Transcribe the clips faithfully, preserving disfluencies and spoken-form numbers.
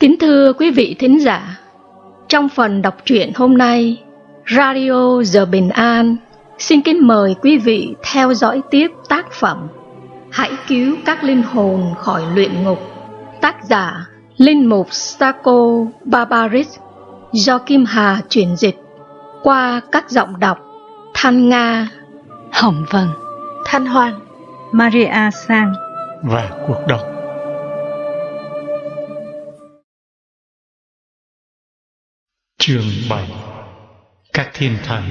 Kính thưa quý vị thính giả, trong phần đọc truyện hôm nay, Radio Giờ Bình An xin kính mời quý vị theo dõi tiếp tác phẩm Hãy cứu các linh hồn khỏi luyện ngục, tác giả Linh mục Sako Barbaris, do Kim Hà chuyển dịch qua các giọng đọc Thanh Nga, Hồng Vân, Thanh Hoan, Maria Sang và Cuộc Đọc. Chương bảy. Các thiên thần.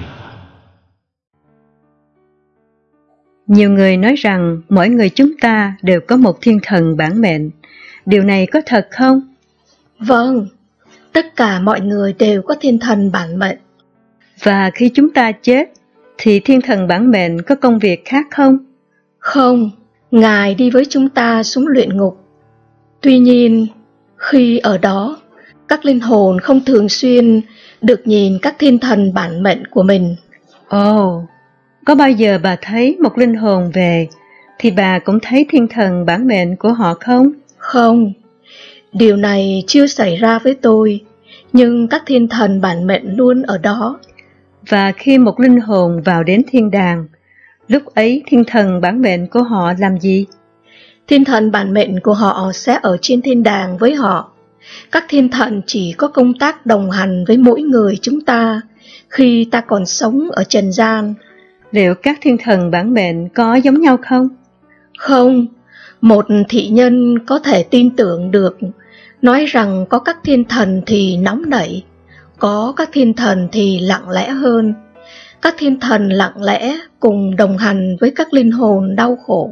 Nhiều người nói rằng mỗi người chúng ta đều có một thiên thần bản mệnh. Điều này có thật không? Vâng, tất cả mọi người đều có thiên thần bản mệnh. Và khi chúng ta chết, thì thiên thần bản mệnh có công việc khác không? Không, Ngài đi với chúng ta xuống luyện ngục. Tuy nhiên, khi ở đó, các linh hồn không thường xuyên được nhìn các thiên thần bản mệnh của mình. Ồ, oh, có bao giờ bà thấy một linh hồn về thì bà cũng thấy thiên thần bản mệnh của họ không? Không, điều này chưa xảy ra với tôi, nhưng các thiên thần bản mệnh luôn ở đó. Và khi một linh hồn vào đến thiên đàng, lúc ấy thiên thần bản mệnh của họ làm gì? Thiên thần bản mệnh của họ sẽ ở trên thiên đàng với họ. Các thiên thần chỉ có công tác đồng hành với mỗi người chúng ta khi ta còn sống ở trần gian. Liệu các thiên thần bản mệnh có giống nhau không? Không, một thị nhân có thể tin tưởng được, nói rằng có các thiên thần thì nóng nảy, có các thiên thần thì lặng lẽ hơn. Các thiên thần lặng lẽ cùng đồng hành với các linh hồn đau khổ.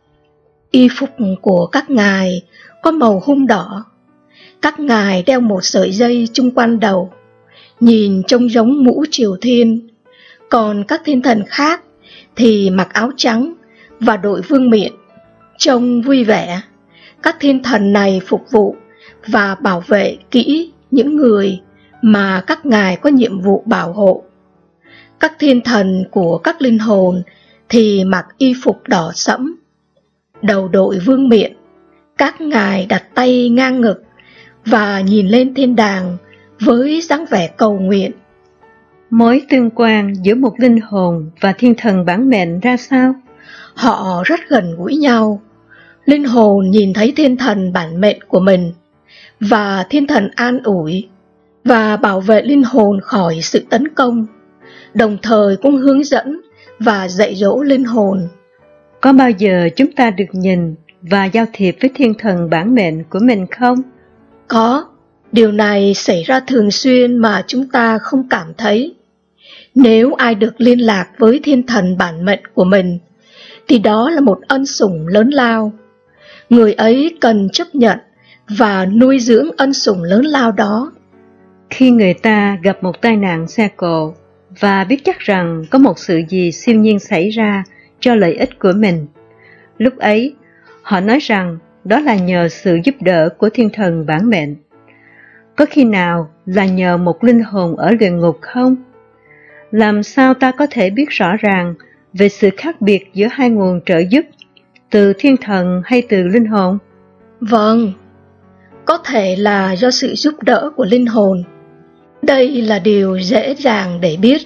Y phục của các ngài có màu hung đỏ. Các ngài đeo một sợi dây chung quanh đầu, nhìn trông giống mũ triều thiên. Còn các thiên thần khác thì mặc áo trắng và đội vương miện, trông vui vẻ. Các thiên thần này phục vụ và bảo vệ kỹ những người mà các ngài có nhiệm vụ bảo hộ. Các thiên thần của các linh hồn thì mặc y phục đỏ sẫm, đầu đội vương miện. Các ngài đặt tay ngang ngực và nhìn lên thiên đàng với dáng vẻ cầu nguyện. Mối tương quan giữa một linh hồn và thiên thần bản mệnh ra sao? Họ rất gần gũi nhau. Linh hồn nhìn thấy thiên thần bản mệnh của mình, và thiên thần an ủi và bảo vệ linh hồn khỏi sự tấn công, đồng thời cũng hướng dẫn và dạy dỗ linh hồn. Có bao giờ chúng ta được nhìn và giao thiệp với thiên thần bản mệnh của mình không? Có, điều này xảy ra thường xuyên mà chúng ta không cảm thấy. Nếu ai được liên lạc với thiên thần bản mệnh của mình, thì đó là một ân sủng lớn lao. Người ấy cần chấp nhận và nuôi dưỡng ân sủng lớn lao đó. Khi người ta gặp một tai nạn xe cộ và biết chắc rằng có một sự gì siêu nhiên xảy ra cho lợi ích của mình, lúc ấy họ nói rằng đó là nhờ sự giúp đỡ của thiên thần bản mệnh. Có khi nào là nhờ một linh hồn ở luyện ngục không? Làm sao ta có thể biết rõ ràng về sự khác biệt giữa hai nguồn trợ giúp, từ thiên thần hay từ linh hồn? Vâng, có thể là do sự giúp đỡ của linh hồn. Đây là điều dễ dàng để biết.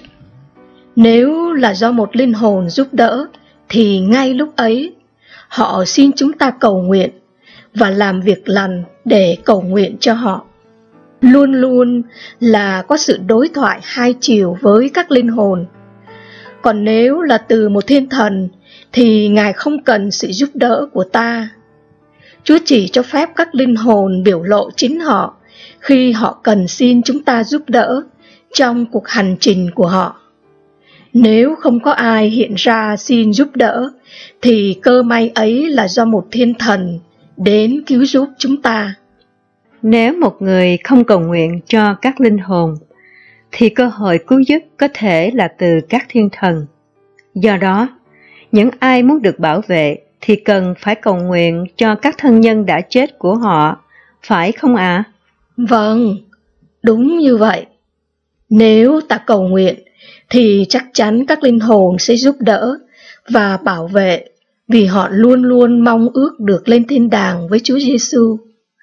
Nếu là do một linh hồn giúp đỡ, thì ngay lúc ấy họ xin chúng ta cầu nguyện và làm việc lành để cầu nguyện cho họ. Luôn luôn là có sự đối thoại hai chiều với các linh hồn. Còn nếu là từ một thiên thần thì Ngài không cần sự giúp đỡ của ta. Chúa chỉ cho phép các linh hồn biểu lộ chính họ khi họ cần xin chúng ta giúp đỡ trong cuộc hành trình của họ. Nếu không có ai hiện ra xin giúp đỡ, thì cơ may ấy là do một thiên thần đến cứu giúp chúng ta. Nếu một người không cầu nguyện cho các linh hồn, thì cơ hội cứu giúp có thể là từ các thiên thần. Do đó, những ai muốn được bảo vệ thì cần phải cầu nguyện cho các thân nhân đã chết của họ, phải không ạ? À? Vâng, đúng như vậy. Nếu ta cầu nguyện, thì chắc chắn các linh hồn sẽ giúp đỡ và bảo vệ, vì họ luôn luôn mong ước được lên thiên đàng với Chúa Giêsu.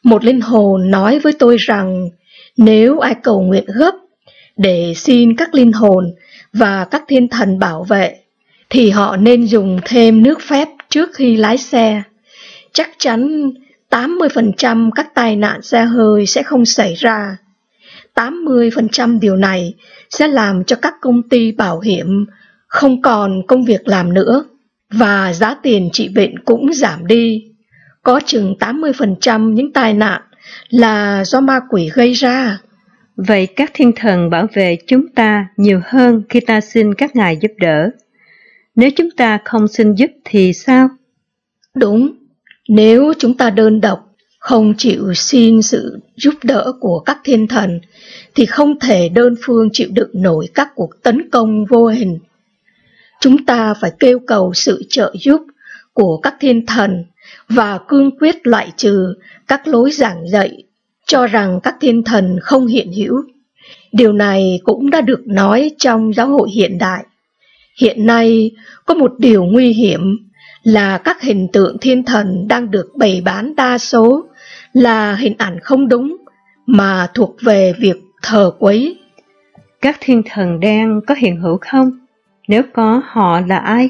Một linh hồn nói với tôi rằng nếu ai cầu nguyện gấp để xin các linh hồn và các thiên thần bảo vệ, thì họ nên dùng thêm nước phép trước khi lái xe. Chắc chắn tám mươi phần trăm các tai nạn xe hơi sẽ không xảy ra. tám mươi phần trăm điều này sẽ làm cho các công ty bảo hiểm không còn công việc làm nữa, và giá tiền trị bệnh cũng giảm đi. Có chừng tám mươi phần trăm những tai nạn là do ma quỷ gây ra. Vậy các thiên thần bảo vệ chúng ta nhiều hơn khi ta xin các ngài giúp đỡ. Nếu chúng ta không xin giúp thì sao? Đúng, nếu chúng ta đơn độc, không chịu xin sự giúp đỡ của các thiên thần, thì không thể đơn phương chịu đựng nổi các cuộc tấn công vô hình. Chúng ta phải kêu cầu sự trợ giúp của các thiên thần và cương quyết loại trừ các lối giảng dạy cho rằng các thiên thần không hiện hữu. Điều này cũng đã được nói trong giáo hội hiện đại. Hiện nay có một điều nguy hiểm là các hình tượng thiên thần đang được bày bán đa số là hình ảnh không đúng mà thuộc về việc thờ quấy. Các thiên thần đen có hiện hữu không? Nếu có, họ là ai?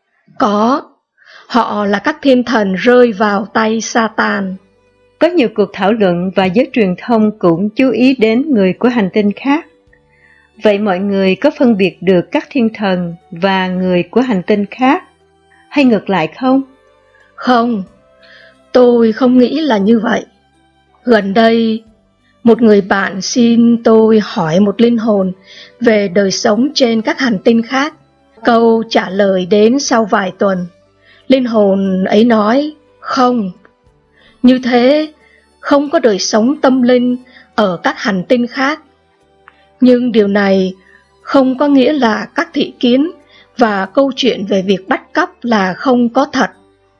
Có, họ là các thiên thần rơi vào tay Satan. Có nhiều cuộc thảo luận và giới truyền thông cũng chú ý đến người của hành tinh khác. Vậy mọi người có phân biệt được các thiên thần và người của hành tinh khác, hay ngược lại không? Không, tôi không nghĩ là như vậy. Gần đây, một người bạn xin tôi hỏi một linh hồn về đời sống trên các hành tinh khác. Câu trả lời đến sau vài tuần. Linh hồn ấy nói, không. Như thế, không có đời sống tâm linh ở các hành tinh khác. Nhưng điều này không có nghĩa là các thị kiến và câu chuyện về việc bắt cóc là không có thật.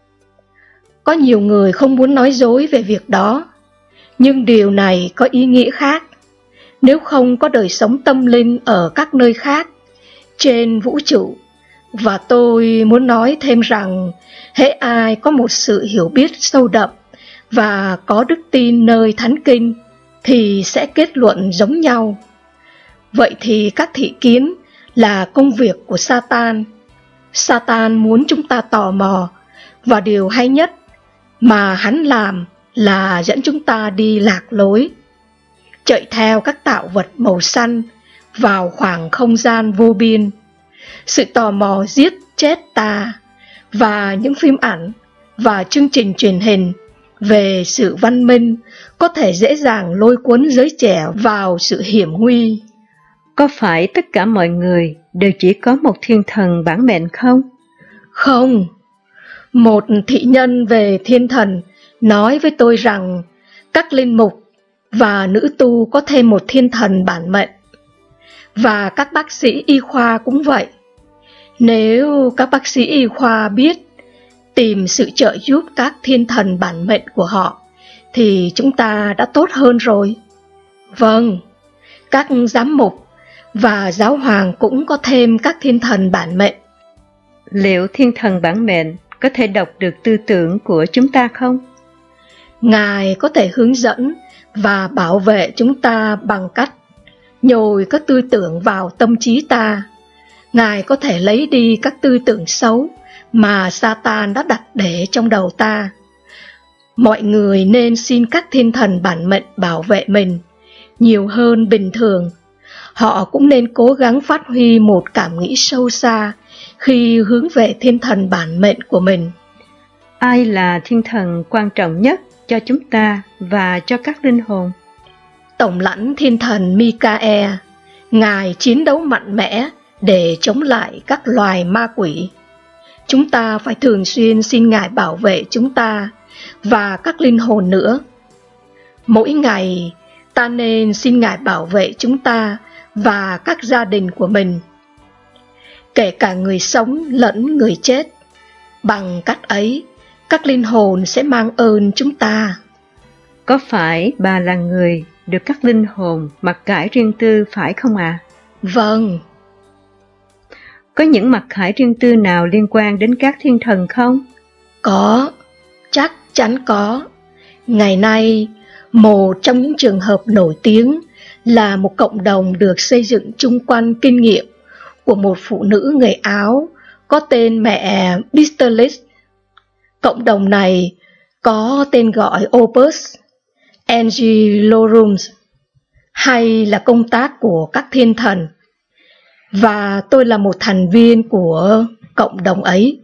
Có nhiều người không muốn nói dối về việc đó, nhưng điều này có ý nghĩa khác. Nếu không có đời sống tâm linh ở các nơi khác trên vũ trụ, và tôi muốn nói thêm rằng hễ ai có một sự hiểu biết sâu đậm và có đức tin nơi thánh kinh thì sẽ kết luận giống nhau. Vậy thì các thị kiến là công việc của Satan. Satan muốn chúng ta tò mò, và điều hay nhất mà hắn làm là dẫn chúng ta đi lạc lối, chạy theo các tạo vật màu xanh vào khoảng không gian vô biên. Sự tò mò giết chết ta, và những phim ảnh và chương trình truyền hình về sự văn minh có thể dễ dàng lôi cuốn giới trẻ vào sự hiểm nguy. Có phải tất cả mọi người đều chỉ có một thiên thần bản mệnh không? Không. Một thị nhân về thiên thần nói với tôi rằng các linh mục và nữ tu có thêm một thiên thần bản mệnh. Và các bác sĩ y khoa cũng vậy. Nếu các bác sĩ y khoa biết tìm sự trợ giúp các thiên thần bản mệnh của họ, thì chúng ta đã tốt hơn rồi. Vâng, các giám mục và giáo hoàng cũng có thêm các thiên thần bản mệnh. Liệu thiên thần bản mệnh có thể đọc được tư tưởng của chúng ta không? Ngài có thể hướng dẫn và bảo vệ chúng ta bằng cách nhồi các tư tưởng vào tâm trí ta. Ngài có thể lấy đi các tư tưởng xấu mà Satan đã đặt để trong đầu ta. Mọi người nên xin các thiên thần bản mệnh bảo vệ mình nhiều hơn bình thường. Họ cũng nên cố gắng phát huy một cảm nghĩ sâu xa khi hướng về thiên thần bản mệnh của mình. Ai là thiên thần quan trọng nhất cho chúng ta và cho các linh hồn? Tổng lãnh thiên thần Michael. Ngài chiến đấu mạnh mẽ để chống lại các loài ma quỷ. Chúng ta phải thường xuyên xin Ngài bảo vệ chúng ta và các linh hồn nữa. Mỗi ngày ta nên xin Ngài bảo vệ chúng ta và các gia đình của mình, kể cả người sống lẫn người chết. Bằng cách ấy, các linh hồn sẽ mang ơn chúng ta. Có phải bà là người được các linh hồn mặc khải riêng tư phải không ạ? À? Vâng. Có những mặc khải riêng tư nào liên quan đến các thiên thần không? Có, chắc chắn có. Ngày nay, Một trong những trường hợp nổi tiếng là một cộng đồng được xây dựng chung quanh kinh nghiệm của một phụ nữ người Áo có tên mẹ Bisterlitz. Cộng đồng này có tên gọi Opus Angelorum, hay là công tác của các thiên thần, và tôi là một thành viên của cộng đồng ấy.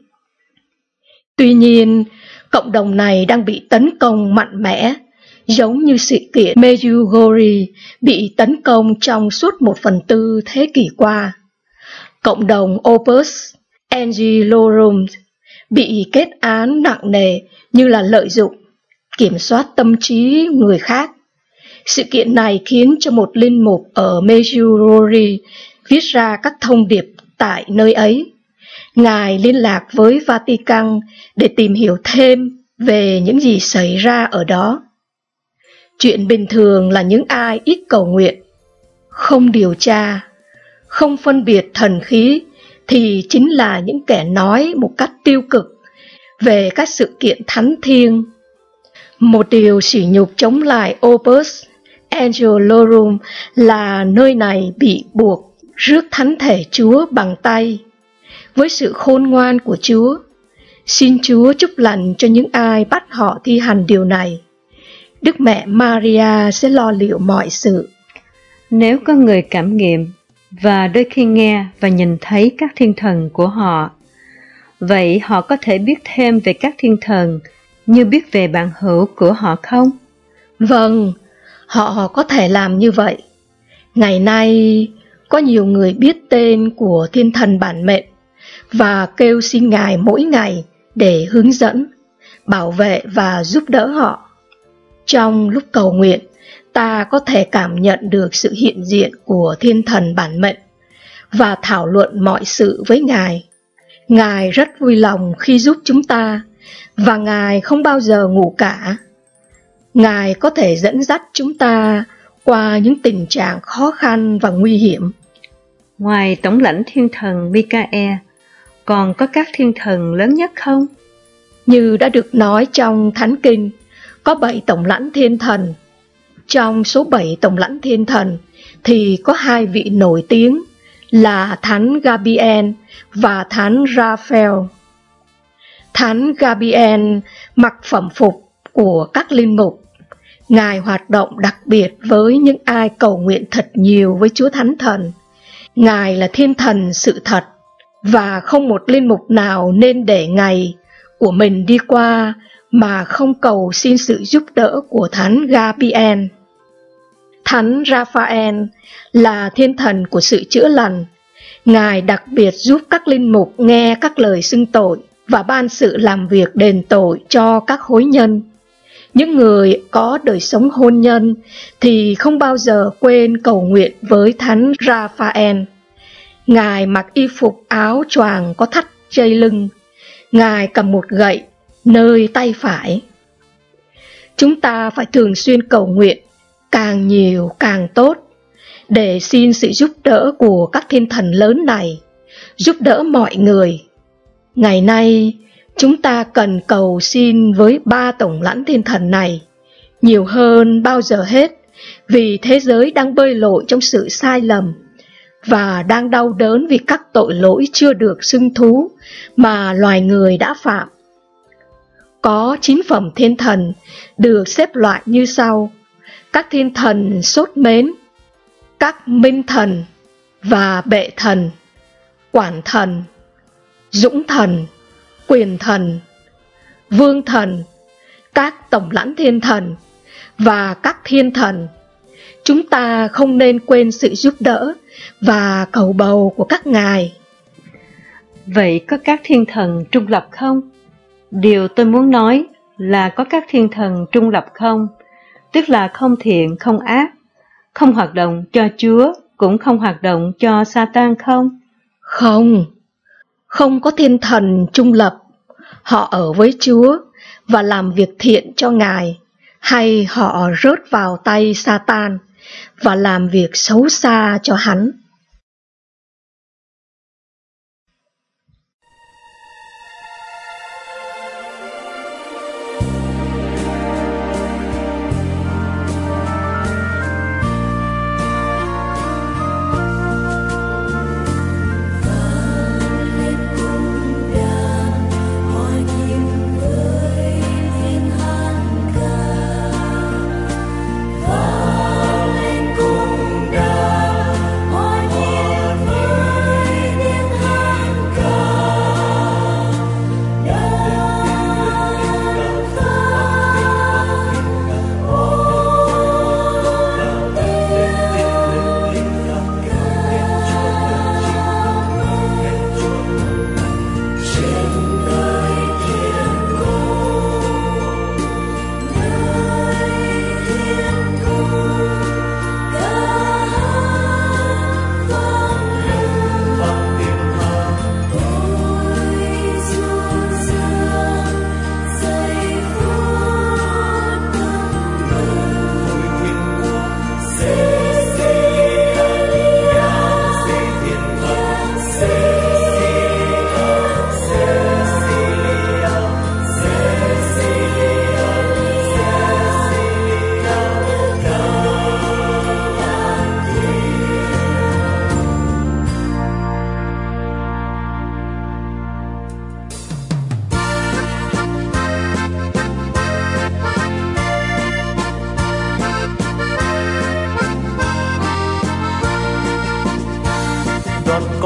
Tuy nhiên, cộng đồng này đang bị tấn công mạnh mẽ, giống như sự kiện Medjugorje bị tấn công trong suốt một phần tư thế kỷ qua. Cộng đồng Opus Angelorum bị kết án nặng nề như là lợi dụng, kiểm soát tâm trí người khác. Sự kiện này khiến cho một linh mục ở Medjugorje viết ra các thông điệp tại nơi ấy. Ngài liên lạc với Vatican để tìm hiểu thêm về những gì xảy ra ở đó. Chuyện bình thường là những ai ít cầu nguyện, không điều tra, không phân biệt thần khí thì chính là những kẻ nói một cách tiêu cực về các sự kiện thánh thiêng. Một điều sỉ nhục chống lại Opus Angelorum là nơi này bị buộc rước thánh thể Chúa bằng tay. Với sự khôn ngoan của Chúa, xin Chúa chúc lành cho những ai bắt họ thi hành điều này. Đức Mẹ Maria sẽ lo liệu mọi sự. Nếu có người cảm nghiệm và đôi khi nghe và nhìn thấy các thiên thần của họ, vậy họ có thể biết thêm về các thiên thần như biết về bạn hữu của họ không? Vâng, họ có thể làm như vậy. Ngày nay, có nhiều người biết tên của thiên thần bản mệnh và kêu xin Ngài mỗi ngày để hướng dẫn, bảo vệ và giúp đỡ họ. Trong lúc cầu nguyện, ta có thể cảm nhận được sự hiện diện của thiên thần bản mệnh và thảo luận mọi sự với Ngài. Ngài rất vui lòng khi giúp chúng ta, và Ngài không bao giờ ngủ cả. Ngài có thể dẫn dắt chúng ta qua những tình trạng khó khăn và nguy hiểm. Ngoài tổng lãnh thiên thần Michael, còn có các thiên thần lớn nhất không? Như đã được nói trong Thánh Kinh, có bảy tổng lãnh thiên thần. Trong số bảy tổng lãnh thiên thần thì có hai vị nổi tiếng là Thánh Gabriel và Thánh Raphael. Thánh Gabriel mặc phẩm phục của các linh mục. Ngài hoạt động đặc biệt với những ai cầu nguyện thật nhiều với Chúa Thánh Thần. Ngài là thiên thần sự thật, và không một linh mục nào nên để ngày của mình đi qua mà không cầu xin sự giúp đỡ của Thánh Gabriel. Thánh Raphael là thiên thần của sự chữa lành. Ngài đặc biệt giúp các linh mục nghe các lời xưng tội và ban sự làm việc đền tội cho các hối nhân. Những người có đời sống hôn nhân thì không bao giờ quên cầu nguyện với Thánh Raphael. Ngài mặc y phục áo choàng có thắt dây lưng. Ngài cầm một gậy nơi tay phải. Chúng ta phải thường xuyên cầu nguyện, càng nhiều càng tốt, để xin sự giúp đỡ của các thiên thần lớn này, giúp đỡ mọi người. Ngày nay, chúng ta cần cầu xin với ba tổng lãnh thiên thần này, nhiều hơn bao giờ hết, vì thế giới đang bơi lội trong sự sai lầm, và đang đau đớn vì các tội lỗi chưa được xưng thú mà loài người đã phạm. Có chín phẩm thiên thần được xếp loại như sau: các thiên thần sốt mến, các minh thần và bệ thần, quản thần, dũng thần, quyền thần, vương thần, các tổng lãnh thiên thần và các thiên thần. Chúng ta không nên quên sự giúp đỡ và cầu bầu của các ngài. Vậy có các thiên thần trung lập không? Điều tôi muốn nói là có các thiên thần trung lập không? Tức là không thiện, không ác, không hoạt động cho Chúa, cũng không hoạt động cho Satan không? Không, không có thiên thần trung lập. Họ ở với Chúa và làm việc thiện cho Ngài, hay họ rớt vào tay Satan và làm việc xấu xa cho hắn.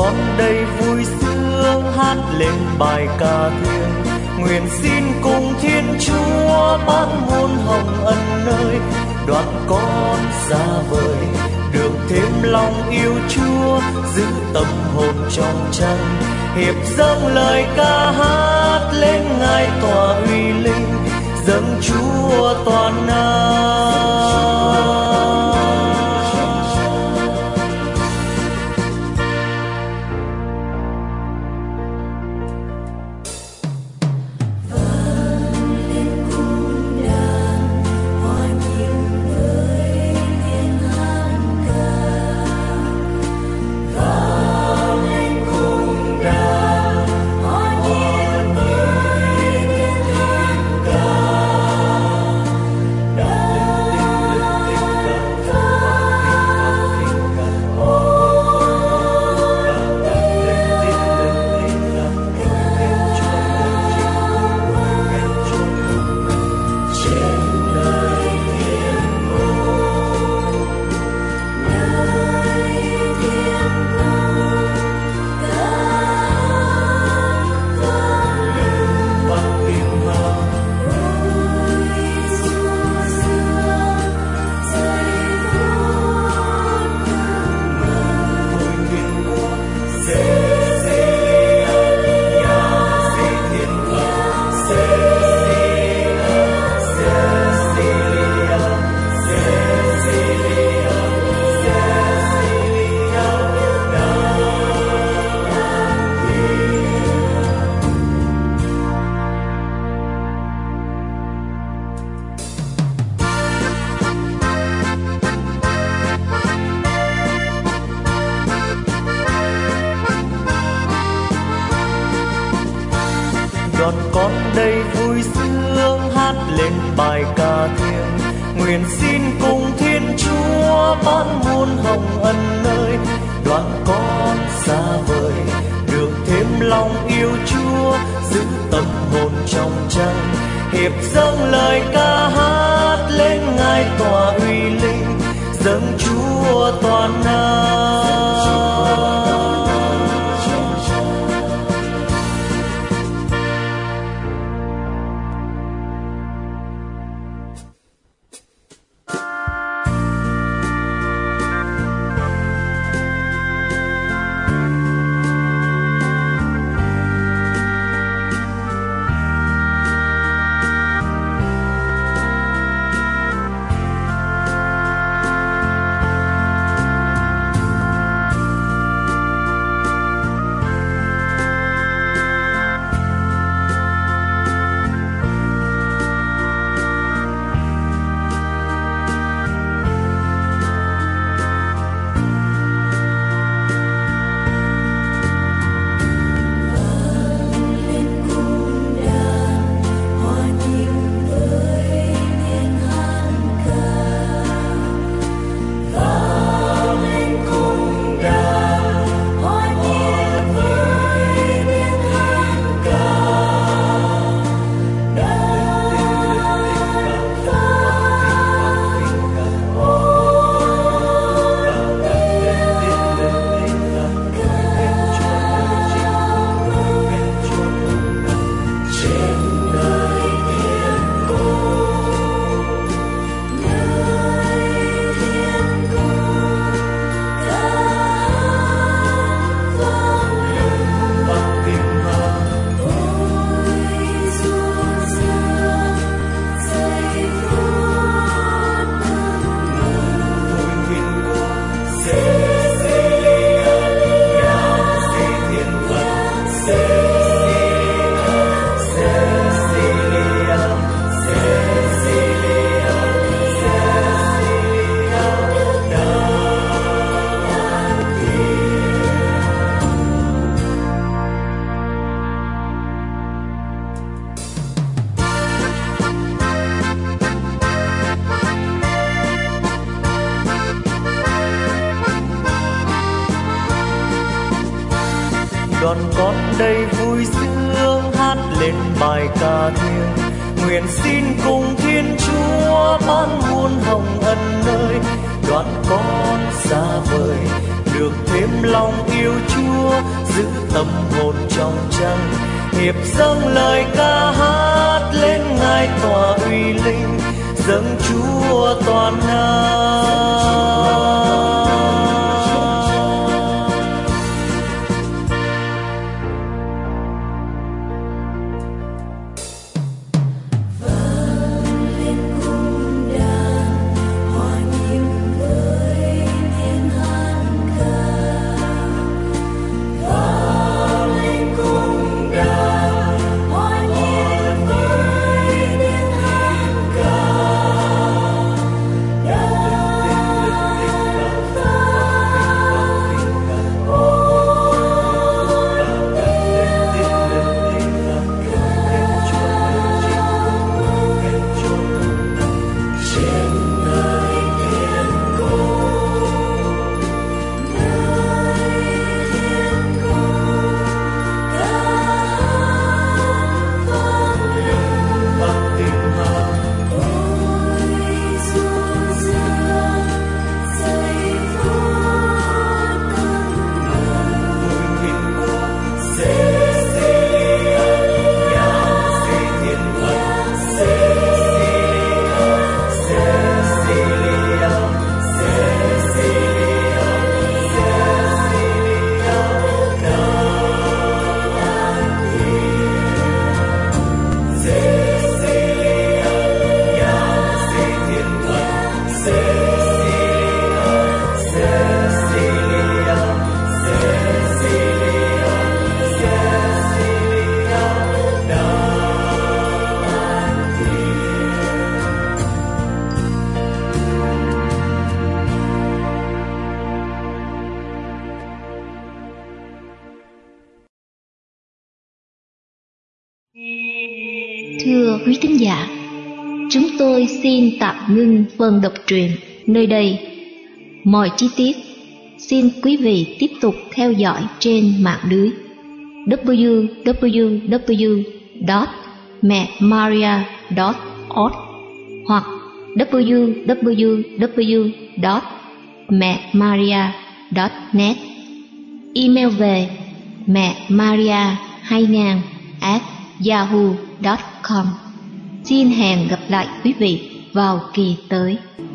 con đây vui sướng hát lên bài ca thiêng. Nguyện xin cùng Thiên Chúa ban muôn hồng ân nơi, đoạn con xa vời được thêm lòng yêu Chúa, giữ tâm hồn trong tranh. Hiệp dâng lời ca hát lên ngài tòa uy linh, dâng Chúa toàn năng. Đoàn con đây vui sướng hát lên bài ca thiêng. Nguyện xin cùng Thiên Chúa ban muôn hồng ân nơi, đoạn con xa vời được thêm lòng yêu Chúa, giữ tâm hồn trong tranh. Hiệp dâng lời ca hát lên ngài tòa uy linh, dâng Chúa toàn năng. Đoàn con đây vui sướng hát lên bài ca thiêng. Nguyện xin cùng Thiên Chúa ban muôn hồng ân nơi, đoạn con xa vời được thêm lòng yêu Chúa, hiệp dâng lời ca hát lên ngài tòa uy linh, dâng Chúa toàn năng. Thưa quý thính giả, chúng tôi xin tạm ngưng phần đọc truyện nơi đây. Mọi chi tiết xin quý vị tiếp tục theo dõi trên mạng lưới w w w chấm mẹ maria chấm org hoặc w w w chấm mẹ maria chấm net. Email về mẹ maria hai nghìn a yahoo chấm com. Xin hẹn gặp lại quý vị vào kỳ tới.